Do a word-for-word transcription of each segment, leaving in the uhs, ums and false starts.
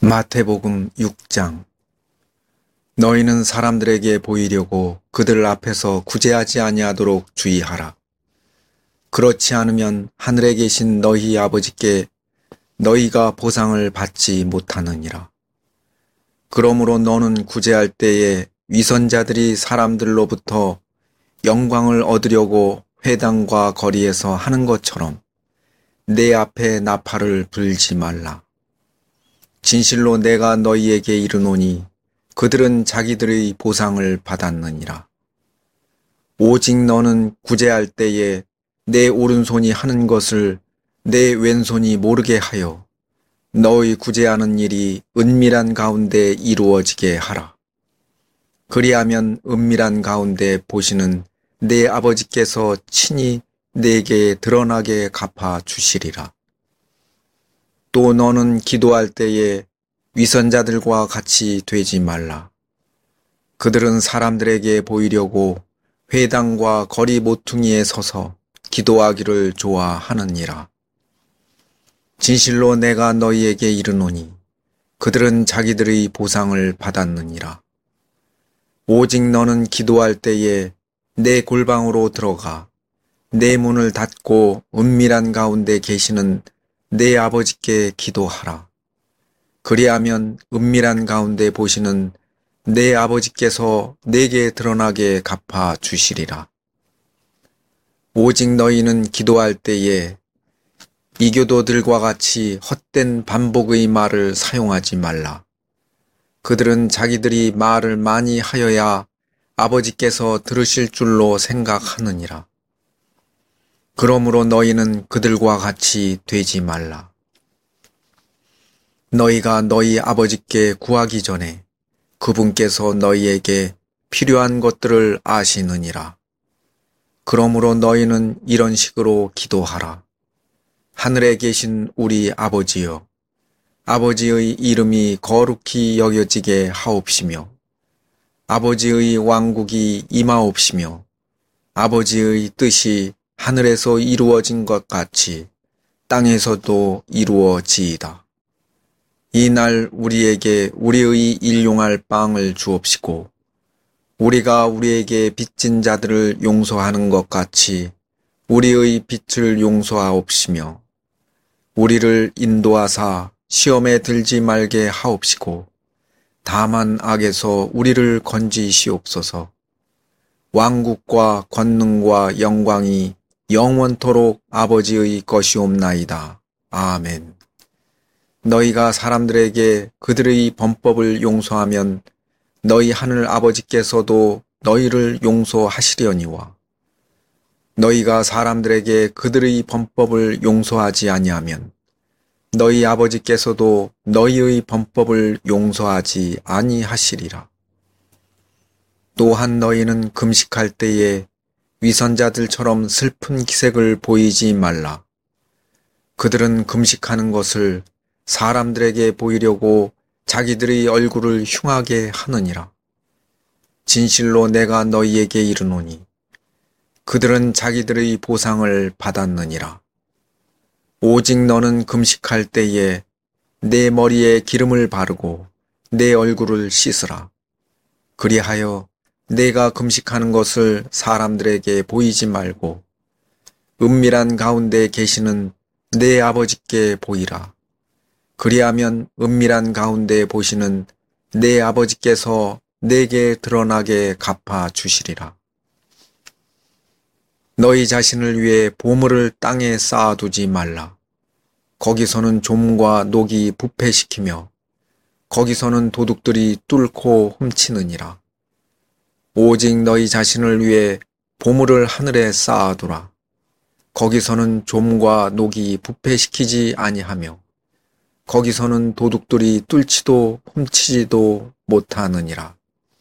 마태복음 육 장. 너희는 사람들에게 보이려고 그들 앞에서 구제하지 아니하도록 주의하라. 그렇지 않으면 하늘에 계신 너희 아버지께 너희가 보상을 받지 못하느니라. 그러므로 너는 구제할 때에 위선자들이 사람들로부터 영광을 얻으려고 회당과 거리에서 하는 것처럼 내 앞에 나팔을 불지 말라. 진실로 내가 너희에게 이르노니 그들은 자기들의 보상을 받았느니라. 오직 너는 구제할 때에 내 오른손이 하는 것을 내 왼손이 모르게 하여 너희 구제하는 일이 은밀한 가운데 이루어지게 하라. 그리하면 은밀한 가운데 보시는 내 아버지께서 친히 내게 드러나게 갚아 주시리라. 또 너는 기도할 때에 위선자들과 같이 되지 말라. 그들은 사람들에게 보이려고 회당과 거리 모퉁이에 서서 기도하기를 좋아하느니라. 진실로 내가 너희에게 이르노니 그들은 자기들의 보상을 받았느니라. 오직 너는 기도할 때에 내 골방으로 들어가 내 문을 닫고 은밀한 가운데 계시는 내 아버지께 기도하라. 그리하면 은밀한 가운데 보시는 내 아버지께서 내게 드러나게 갚아 주시리라. 오직 너희는 기도할 때에 이교도들과 같이 헛된 반복의 말을 사용하지 말라. 그들은 자기들이 말을 많이 하여야 아버지께서 들으실 줄로 생각하느니라. 그러므로 너희는 그들과 같이 되지 말라. 너희가 너희 아버지께 구하기 전에 그분께서 너희에게 필요한 것들을 아시느니라. 그러므로 너희는 이런 식으로 기도하라. 하늘에 계신 우리 아버지여, 아버지의 이름이 거룩히 여겨지게 하옵시며 아버지의 왕국이 임하옵시며 아버지의 뜻이 하늘에서 이루어진 것 같이 땅에서도 이루어지이다. 이 날 우리에게 우리의 일용할 빵을 주옵시고 우리가 우리에게 빚진 자들을 용서하는 것 같이 우리의 빚을 용서하옵시며 우리를 인도하사 시험에 들지 말게 하옵시고 다만 악에서 우리를 건지시옵소서. 왕국과 권능과 영광이 영원토록 아버지의 것이옵나이다. 아멘. 너희가 사람들에게 그들의 범법을 용서하면 너희 하늘 아버지께서도 너희를 용서하시려니와 너희가 사람들에게 그들의 범법을 용서하지 아니하면 너희 아버지께서도 너희의 범법을 용서하지 아니하시리라. 또한 너희는 금식할 때에 위선자들처럼 슬픈 기색을 보이지 말라. 그들은 금식하는 것을 사람들에게 보이려고 자기들의 얼굴을 흉하게 하느니라. 진실로 내가 너희에게 이르노니 그들은 자기들의 보상을 받았느니라. 오직 너는 금식할 때에 내 머리에 기름을 바르고 내 얼굴을 씻으라. 그리하여 내가 금식하는 것을 사람들에게 보이지 말고 은밀한 가운데 계시는 내 아버지께 보이라. 그리하면 은밀한 가운데 보시는 내 아버지께서 내게 드러나게 갚아 주시리라. 너희 자신을 위해 보물을 땅에 쌓아두지 말라. 거기서는 좀과 녹이 부패시키며 거기서는 도둑들이 뚫고 훔치느니라. 오직 너희 자신을 위해 보물을 하늘에 쌓아두라. 거기서는 좀과 녹이 부패시키지 아니하며 거기서는 도둑들이 뚫지도 훔치지도 못하느니라.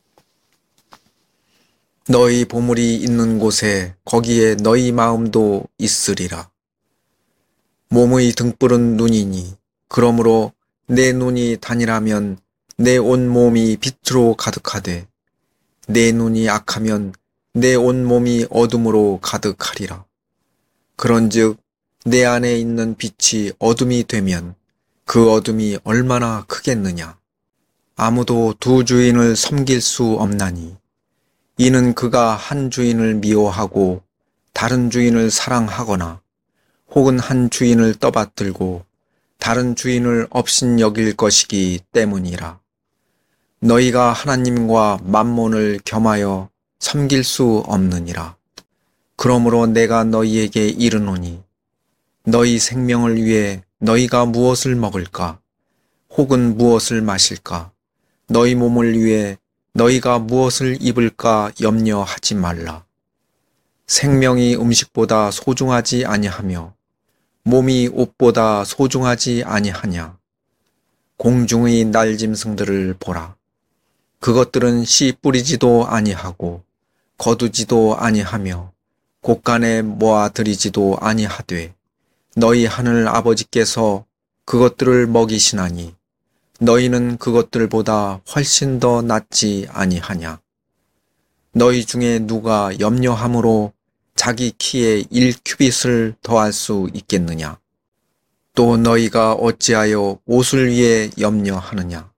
너희 보물이 있는 곳에 거기에 너희 마음도 있으리라. 몸의 등불은 눈이니 그러므로 내 눈이 단일하면 내 온 몸이 빛으로 가득하되 내 눈이 악하면 내 온 몸이 어둠으로 가득하리라. 그런즉 내 안에 있는 빛이 어둠이 되면 그 어둠이 얼마나 크겠느냐. 아무도 두 주인을 섬길 수 없나니 이는 그가 한 주인을 미워하고 다른 주인을 사랑하거나 혹은 한 주인을 떠받들고 다른 주인을 업신 여길 것이기 때문이라. 너희가 하나님과 만몬을 겸하여 섬길 수 없느니라. 그러므로 내가 너희에게 이르노니 너희 생명을 위해 너희가 무엇을 먹을까? 혹은 무엇을 마실까? 너희 몸을 위해 너희가 무엇을 입을까 염려하지 말라. 생명이 음식보다 소중하지 아니하며 몸이 옷보다 소중하지 아니하냐. 공중의 날짐승들을 보라. 그것들은 씨 뿌리지도 아니하고 거두지도 아니하며 곳간에 모아들이지도 아니하되 너희 하늘 아버지께서 그것들을 먹이시나니 너희는 그것들보다 훨씬 더 낫지 아니하냐. 너희 중에 누가 염려함으로 자기 키에 일 큐빗을 더할 수 있겠느냐. 또 너희가 어찌하여 옷을 위해 염려하느냐.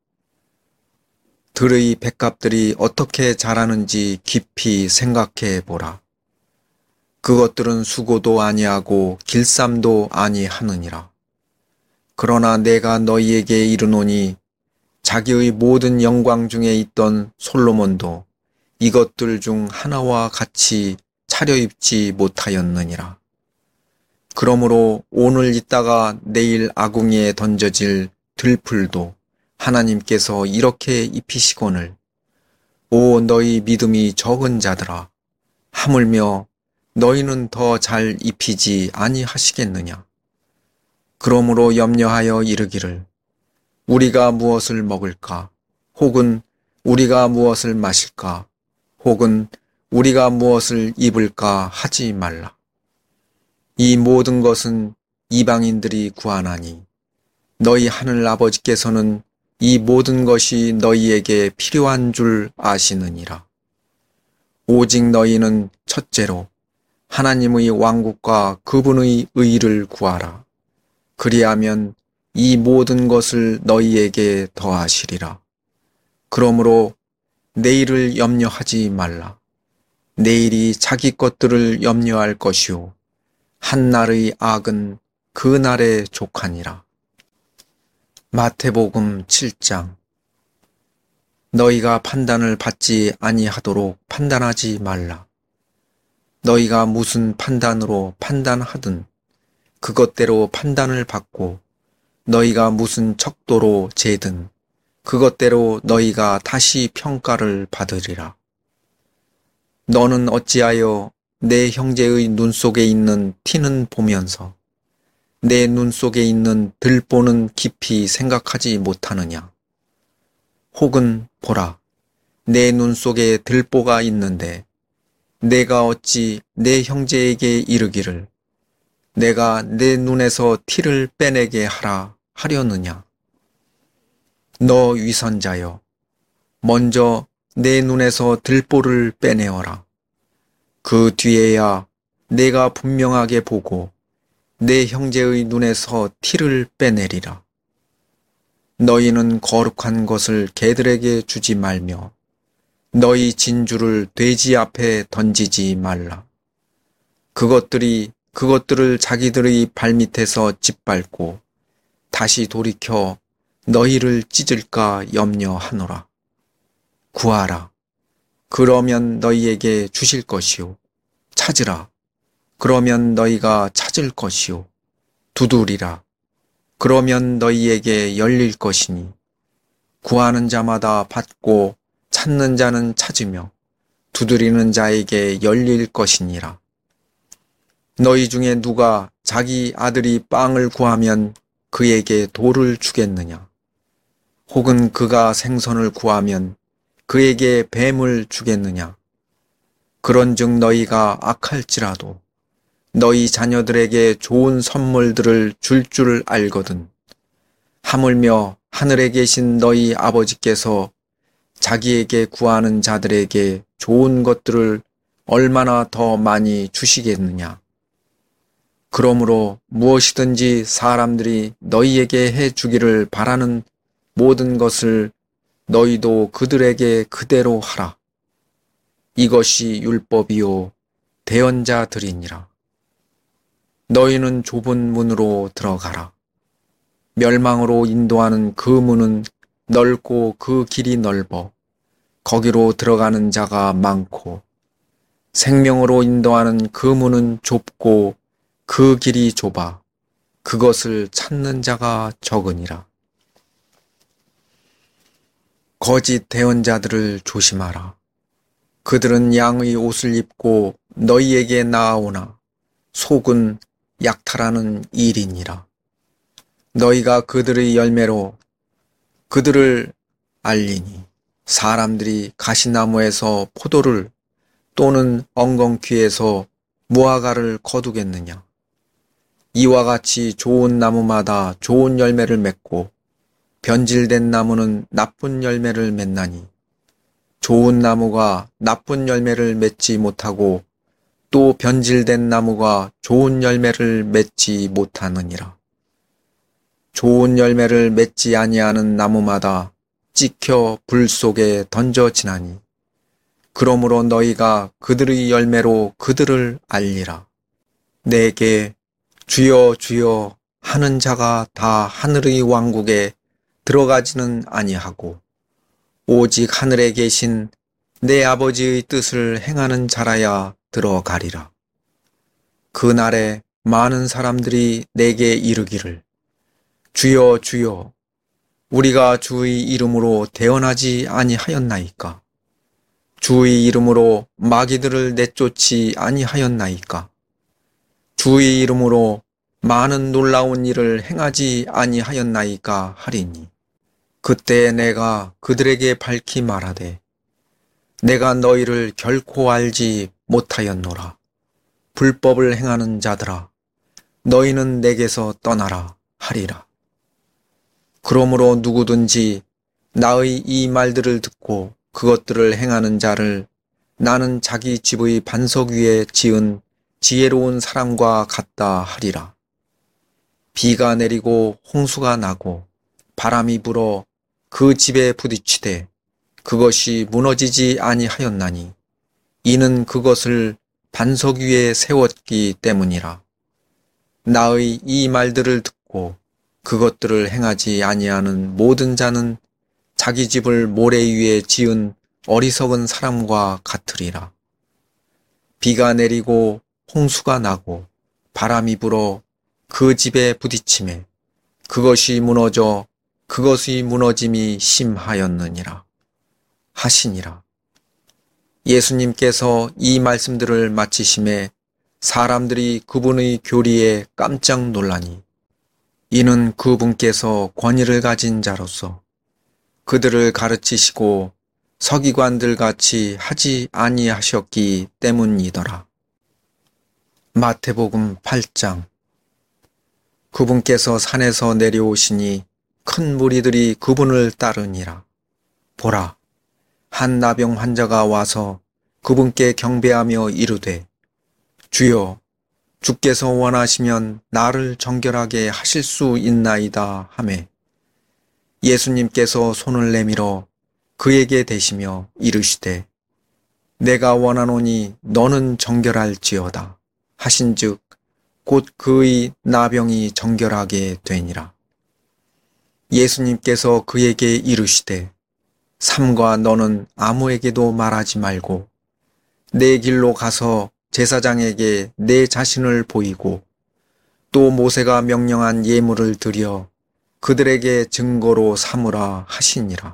들의 백합들이 어떻게 자라는지 깊이 생각해 보라. 그것들은 수고도 아니하고 길쌈도 아니하느니라. 그러나 내가 너희에게 이르노니 자기의 모든 영광 중에 있던 솔로몬도 이것들 중 하나와 같이 차려입지 못하였느니라. 그러므로 오늘 있다가 내일 아궁이에 던져질 들풀도 하나님께서 이렇게 입히시거늘 오 너희 믿음이 적은 자들아 하물며 너희는 더 잘 입히지 아니하시겠느냐. 그러므로 염려하여 이르기를 우리가 무엇을 먹을까? 혹은 우리가 무엇을 마실까? 혹은 우리가 무엇을 입을까 하지 말라. 이 모든 것은 이방인들이 구하나니 너희 하늘 아버지께서는 이 모든 것이 너희에게 필요한 줄 아시느니라. 오직 너희는 첫째로 하나님의 왕국과 그분의 의를 구하라. 그리하면 이 모든 것을 너희에게 더하시리라. 그러므로 내일을 염려하지 말라. 내일이 자기 것들을 염려할 것이요 한날의 악은 그 날에 족하니라. 마태복음 칠 장. 너희가 판단을 받지 아니하도록 판단하지 말라. 너희가 무슨 판단으로 판단하든 그것대로 판단을 받고 너희가 무슨 척도로 재든 그것대로 너희가 다시 평가를 받으리라. 너는 어찌하여 내 형제의 눈 속에 있는 티는 보면서 내 눈 속에 있는 들보는 깊이 생각하지 못하느냐. 혹은 보라, 내 눈 속에 들보가 있는데 내가 어찌 내 형제에게 이르기를 내가 내 눈에서 티를 빼내게 하라 하려느냐. 너 위선자여, 먼저 내 눈에서 들보를 빼내어라. 그 뒤에야 내가 분명하게 보고 내 형제의 눈에서 티를 빼내리라. 너희는 거룩한 것을 개들에게 주지 말며 너희 진주를 돼지 앞에 던지지 말라. 그것들이 그것들을 자기들의 발밑에서 짓밟고 다시 돌이켜 너희를 찢을까 염려하노라. 구하라. 그러면 너희에게 주실 것이요. 찾으라. 그러면 너희가 찾을 것이요. 두드리라. 그러면 너희에게 열릴 것이니 구하는 자마다 받고 찾는 자는 찾으며 두드리는 자에게 열릴 것이니라. 너희 중에 누가 자기 아들이 빵을 구하면 그에게 돌을 주겠느냐? 혹은 그가 생선을 구하면 그에게 뱀을 주겠느냐? 그런즉 너희가 악할지라도 너희 자녀들에게 좋은 선물들을 줄 줄 알거든. 하물며 하늘에 계신 너희 아버지께서 자기에게 구하는 자들에게 좋은 것들을 얼마나 더 많이 주시겠느냐. 그러므로 무엇이든지 사람들이 너희에게 해 주기를 바라는 모든 것을 너희도 그들에게 그대로 하라. 이것이 율법이요 대언자들이니라. 너희는 좁은 문으로 들어가라. 멸망으로 인도하는 그 문은 넓고 그 길이 넓어 거기로 들어가는 자가 많고, 생명으로 인도하는 그 문은 좁고 그 길이 좁아 그것을 찾는 자가 적으니라. 거짓 대언자들을 조심하라. 그들은 양의 옷을 입고 너희에게 나아오나 속은 약탈하는 일이니라. 너희가 그들의 열매로 그들을 알리니 사람들이 가시나무에서 포도를 또는 엉겅퀴에서 무화과를 거두겠느냐. 이와 같이 좋은 나무마다 좋은 열매를 맺고 변질된 나무는 나쁜 열매를 맺나니 좋은 나무가 나쁜 열매를 맺지 못하고 또 변질된 나무가 좋은 열매를 맺지 못하느니라. 좋은 열매를 맺지 아니하는 나무마다 찍혀 불 속에 던져지나니 그러므로 너희가 그들의 열매로 그들을 알리라. 내게 주여 주여 하는 자가 다 하늘의 왕국에 들어가지는 아니하고 오직 하늘에 계신 내 아버지의 뜻을 행하는 자라야 들어가리라. 그날에 많은 사람들이 내게 이르기를 주여 주여 우리가 주의 이름으로 대언하지 아니하였나이까? 주의 이름으로 마귀들을 내쫓지 아니하였나이까? 주의 이름으로 많은 놀라운 일을 행하지 아니하였나이까 하리니 그때 내가 그들에게 밝히 말하되 내가 너희를 결코 알지 못하였노라. 불법을 행하는 자들아 너희는 내게서 떠나라 하리라. 그러므로 누구든지 나의 이 말들을 듣고 그것들을 행하는 자를 나는 자기 집의 반석 위에 지은 지혜로운 사람과 같다 하리라. 비가 내리고 홍수가 나고 바람이 불어 그 집에 부딪히되 그것이 무너지지 아니하였나니 이는 그것을 반석 위에 세웠기 때문이라. 나의 이 말들을 듣고 그것들을 행하지 아니하는 모든 자는 자기 집을 모래 위에 지은 어리석은 사람과 같으리라. 비가 내리고 홍수가 나고 바람이 불어 그 집에 부딪히매 그것이 무너져 그것의 무너짐이 심하였느니라 하시니라. 예수님께서 이 말씀들을 마치심에 사람들이 그분의 교리에 깜짝 놀라니 이는 그분께서 권위를 가진 자로서 그들을 가르치시고 서기관들 같이 하지 아니하셨기 때문이더라. 마태복음 팔 장. 그분께서 산에서 내려오시니 큰 무리들이 그분을 따르니라. 보라, 한 나병 환자가 와서 그분께 경배하며 이르되 주여, 주께서 원하시면 나를 정결하게 하실 수 있나이다 하매 예수님께서 손을 내밀어 그에게 대시며 이르시되 내가 원하노니 너는 정결할지어다 하신즉 곧 그의 나병이 정결하게 되니라. 예수님께서 그에게 이르시되 삼가 너는 아무에게도 말하지 말고 내 길로 가서 제사장에게 내 자신을 보이고 또 모세가 명령한 예물을 드려 그들에게 증거로 삼으라 하시니라.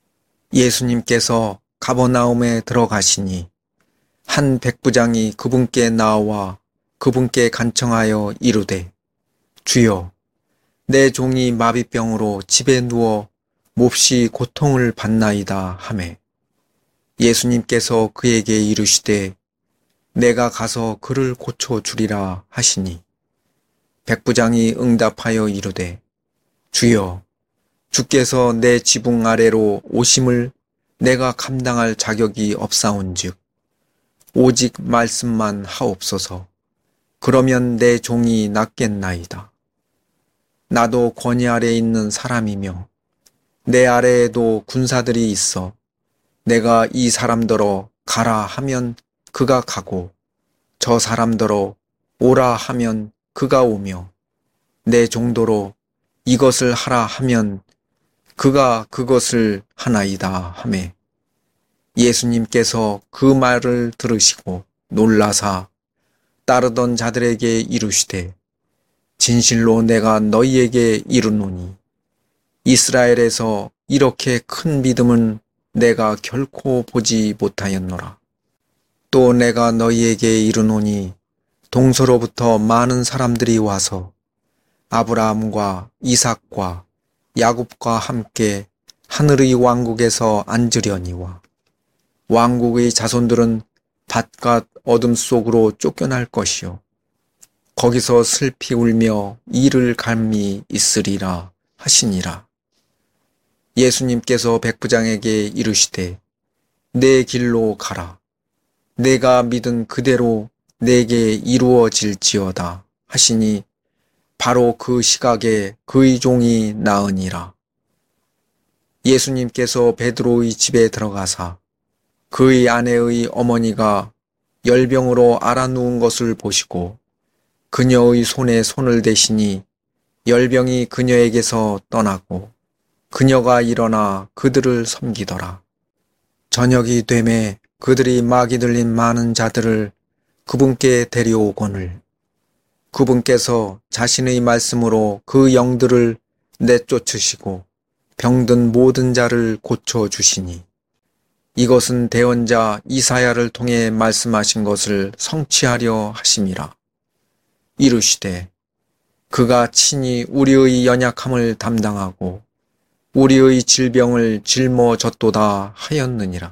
예수님께서 가버나움에 들어가시니 한 백부장이 그분께 나와 그분께 간청하여 이르되 주여, 내 종이 마비병으로 집에 누워 몹시 고통을 받나이다 하매 예수님께서 그에게 이르시되 내가 가서 그를 고쳐주리라 하시니 백부장이 응답하여 이르되 주여, 주께서 내 지붕 아래로 오심을 내가 감당할 자격이 없사온즉 오직 말씀만 하옵소서. 그러면 내 종이 낫겠나이다. 나도 권위 아래에 있는 사람이며 내 아래에도 군사들이 있어 내가 이 사람더러 가라 하면 그가 가고 저 사람더러 오라 하면 그가 오며 내 종도로 이것을 하라 하면 그가 그것을 하나이다 하매 예수님께서 그 말을 들으시고 놀라사 따르던 자들에게 이르시되 진실로 내가 너희에게 이르노니 이스라엘에서 이렇게 큰 믿음은 내가 결코 보지 못하였노라. 또 내가 너희에게 이르노니 동서로부터 많은 사람들이 와서 아브라함과 이삭과 야곱과 함께 하늘의 왕국에서 앉으려니와 왕국의 자손들은 바깥 어둠 속으로 쫓겨날 것이요 거기서 슬피 울며 이를 갈미 있으리라 하시니라. 예수님께서 백부장에게 이르시되 내 길로 가라. 내가 믿은 그대로 내게 이루어질지어다 하시니 바로 그 시각에 그의 종이 나으니라. 예수님께서 베드로의 집에 들어가사 그의 아내의 어머니가 열병으로 앓아 누운 것을 보시고 그녀의 손에 손을 대시니 열병이 그녀에게서 떠나고 그녀가 일어나 그들을 섬기더라. 저녁이 되매 그들이 막이 들린 많은 자들을 그분께 데려오거늘 그분께서 자신의 말씀으로 그 영들을 내쫓으시고 병든 모든 자를 고쳐주시니 이것은 대언자 이사야를 통해 말씀하신 것을 성취하려 하심이라. 이르시되 그가 친히 우리의 연약함을 담당하고 우리의 질병을 짊어졌도다 하였느니라.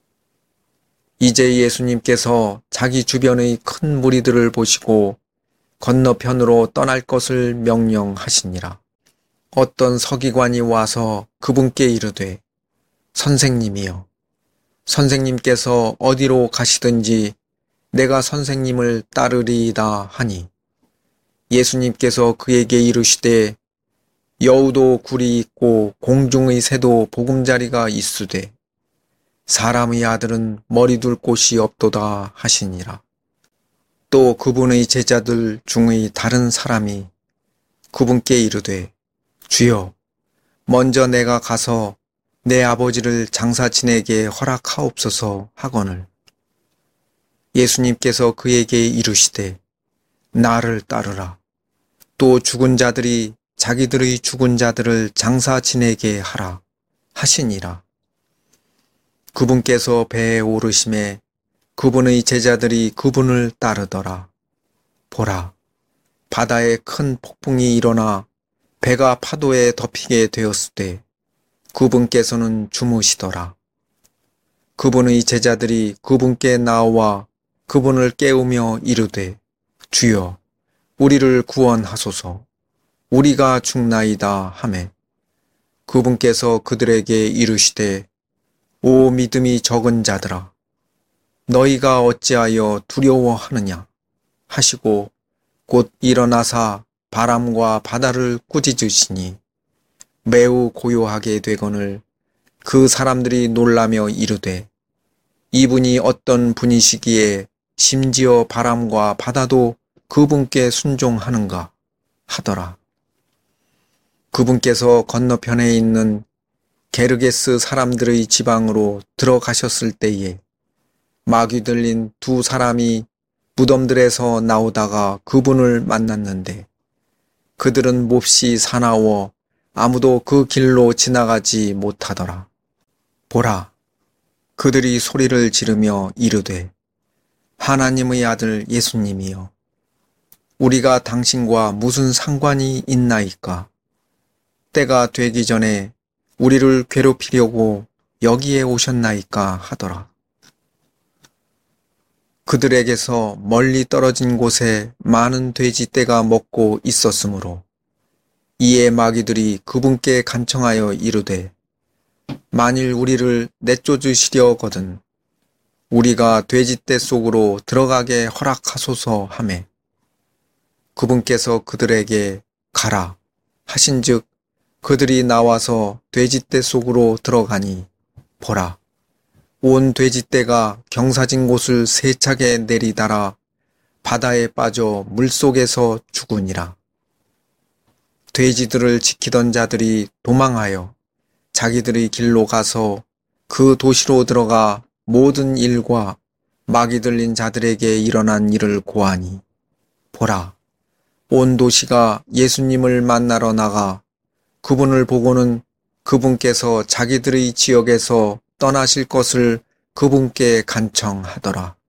이제 예수님께서 자기 주변의 큰 무리들을 보시고 건너편으로 떠날 것을 명령하시니라. 어떤 서기관이 와서 그분께 이르되 선생님이여 선생님께서 어디로 가시든지 내가 선생님을 따르리이다 하니 예수님께서 그에게 이르시되 여우도 굴이 있고 공중의 새도 보금자리가 있으되 사람의 아들은 머리 둘 곳이 없도다 하시니라. 또 그분의 제자들 중의 다른 사람이 그분께 이르되 주여 먼저 내가 가서 내 아버지를 장사 지내게 허락하옵소서 하거늘 예수님께서 그에게 이르시되 나를 따르라. 또 죽은 자들이 자기들의 죽은 자들을 장사 지내게 하라 하시니라. 그분께서 배에 오르심에 그분의 제자들이 그분을 따르더라. 보라, 바다에 큰 폭풍이 일어나 배가 파도에 덮이게 되었을 때 그분께서는 주무시더라. 그분의 제자들이 그분께 나와 그분을 깨우며 이르되 주여 우리를 구원하소서 우리가 죽나이다 하매 그분께서 그들에게 이르시되 오 믿음이 적은 자들아 너희가 어찌하여 두려워하느냐 하시고 곧 일어나사 바람과 바다를 꾸짖으시니 매우 고요하게 되거늘 그 사람들이 놀라며 이르되 이분이 어떤 분이시기에 심지어 바람과 바다도 그분께 순종하는가 하더라. 그분께서 건너편에 있는 게르게스 사람들의 지방으로 들어가셨을 때에 마귀 들린 두 사람이 무덤들에서 나오다가 그분을 만났는데 그들은 몹시 사나워 아무도 그 길로 지나가지 못하더라. 보라, 그들이 소리를 지르며 이르되 하나님의 아들 예수님이여 우리가 당신과 무슨 상관이 있나이까? 때가 되기 전에 우리를 괴롭히려고 여기에 오셨나이까 하더라. 그들에게서 멀리 떨어진 곳에 많은 돼지떼가 먹고 있었으므로 이에 마귀들이 그분께 간청하여 이르되 만일 우리를 내쫓으시려거든 우리가 돼지떼 속으로 들어가게 허락하소서 하매 그분께서 그들에게 가라 하신즉 그들이 나와서 돼지떼 속으로 들어가니 보라, 온 돼지떼가 경사진 곳을 세차게 내리달아 바다에 빠져 물속에서 죽으니라. 돼지들을 지키던 자들이 도망하여 자기들의 길로 가서 그 도시로 들어가 모든 일과 막이 들린 자들에게 일어난 일을 고하니 보라, 온 도시가 예수님을 만나러 나가 그분을 보고는 그분께서 자기들의 지역에서 떠나실 것을 그분께 간청하더라.